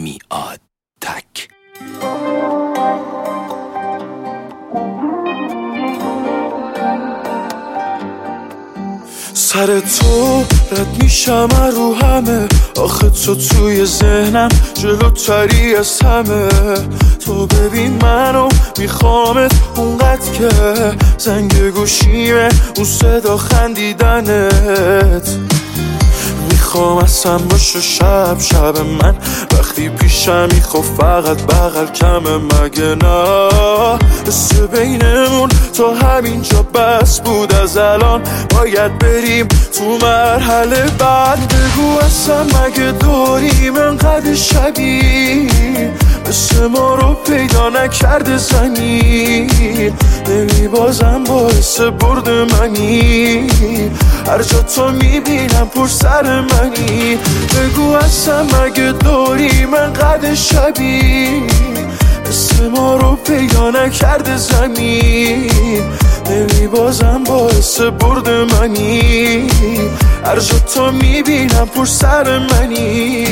میاد تک. سر تو رد میشم رو همه، آخه تو توی ذهنم جلوتری از همه. تو ببین منو میخوامت اونقدر که زنگ گوشیمه اون صدا خندیدنت. میخوام اصلا باشه شب من وقتی پیشمی، خب فقط بغل کمه مگه نه؟ حس بینمون تا همینجا بس بود، از الان باید بریم تو مرحله بعد. بگو اصلا مگه داریم انقدر شبیه، مثل ما رو پیدا نکرده زمین. نمی بازم باعث برد منی، هر جا تو میبینم پر سر منی. بگو اصلا مگه داریم انقدر شبیه، مثل ما رو پیدا نکرده زمین. نمی بازم باعث برد منی، هر جا تو میبینم پر سر منی.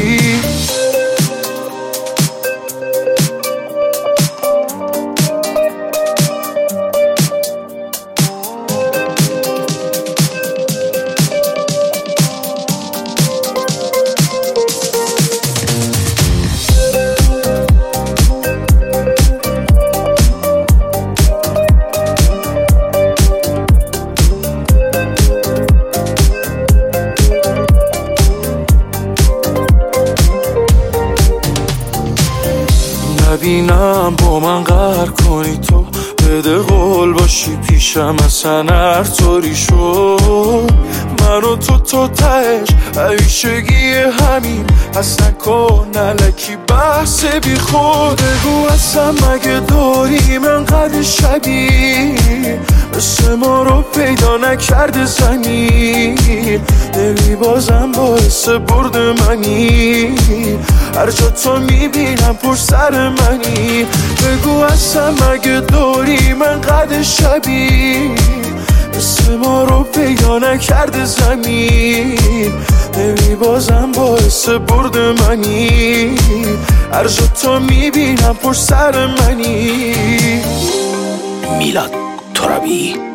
نبینم با من قهر کنی تو، بده قول باشی پیشم اصلا هر طوری شد. من و تو تا تهش همیشگی همین، اصلا کن نلکی بحث بی خود. بگو اصلا مگه داریم انقدر شبیه، مثل ما رو پیدا نکرده زمین. دلی بازم باعث برد منی، هر جا تو میبینم پر سر منی. بگو اصلا مگه داریم انقدر شبیه، مثل ما رو پیدا نکرده زمین. دلی بازم باعث برد منی، هر جا تو میبینم پر سر منی. میلاد ترابی.